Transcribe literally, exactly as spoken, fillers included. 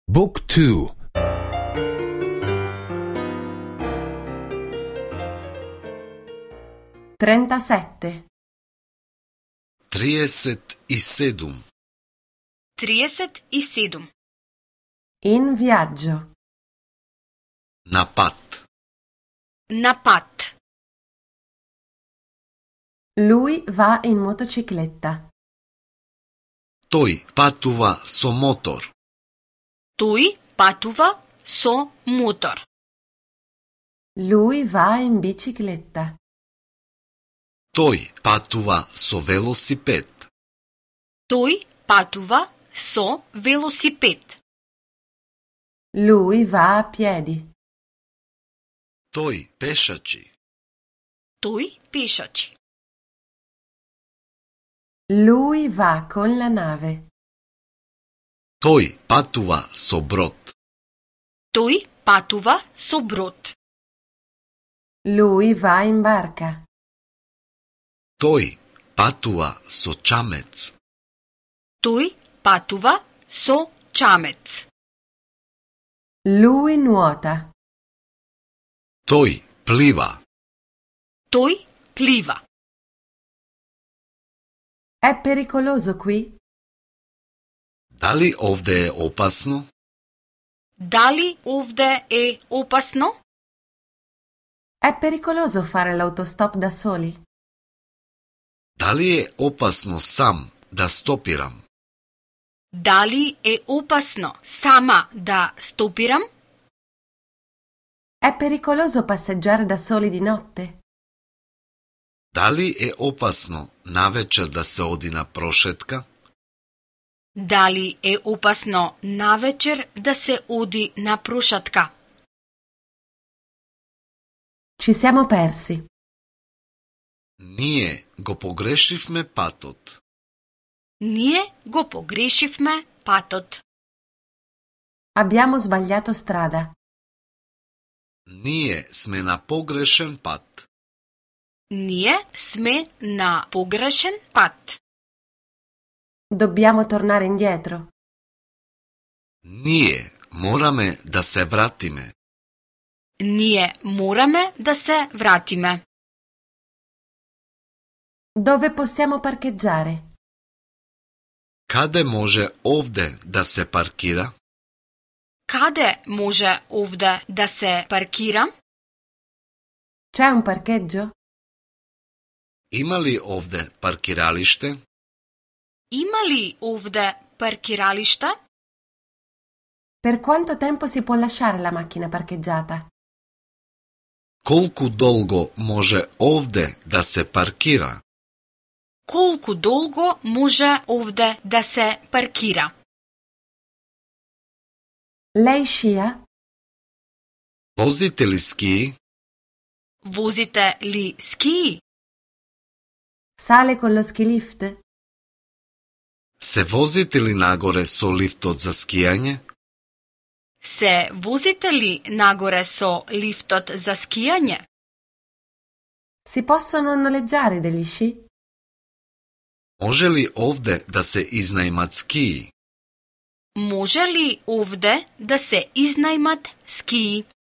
بوك تو. trentasette. trideset i sedam. trideset i sedam. In viaggio. Na pat. Na pat. Lui va in motocicletta. Тој патува со мотор. Тој патува со мотор. Lui va in bicicletta. Тој патува со велосипед. Тој патува со велосипед. Lui va a piedi. Тој пешачи. Тој пешачи. Lui va con la nave. Тој патува со брод. Тој патува со брод. Lui va in barca. Тој патува со чамец. Тој патува со чамец. Lui nuota. Тој плива. Тој плива. È pericoloso qui? Дали овде е опасно? Дали овде е опасно? È pericoloso fare l'autostop da soli? Дали е опасно сам да стопирам? Дали е опасно сама да стопирам? È pericoloso passeggiare da soli di notte? Дали е опасно навечер да се оди на прошетка? Дали е опасно навечер да се оди на прошатка? Ci siamo persi. Ние го погрешивме патот. Ние го погрешивме патот. Abbiamo sbagliato strada. Ние сме на погрешен пат. Ние сме на погрешен пат. Dobbiamo tornare indietro. Ние мораме да се вратиме. Ние мораме да се вратиме. Dove possiamo parcheggiare? Каде може овде да се паркира? Каде може овде да се паркира? C'è un parcheggio? Има ли овде паркиралиште? Има ли овде паркиралишта? Per quanto tempo si può lasciare la macchina parcheggiata? Колку долго може овде да се паркира? Колку долго може овде да се паркира? Lei scia? Возите ли скии? Возите ли скии? Sale con lo ski lift? Се возите ли нагоре со лифтот за скијање? Се возите ли нагоре со лифтот за скијање? Si possono noleggiare degli sci? Може ли овде да се изнајмат скии? Може ли овде да се изнајмат скии?